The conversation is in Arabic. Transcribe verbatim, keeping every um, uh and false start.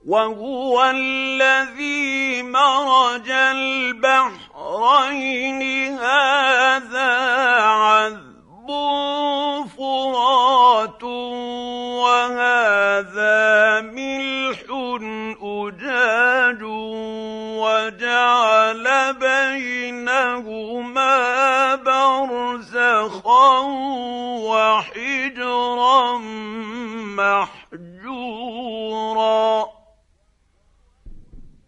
وهو الذي مرج البحرين هذا عذب فرات وهذا ملح أجاج وجعل بينهما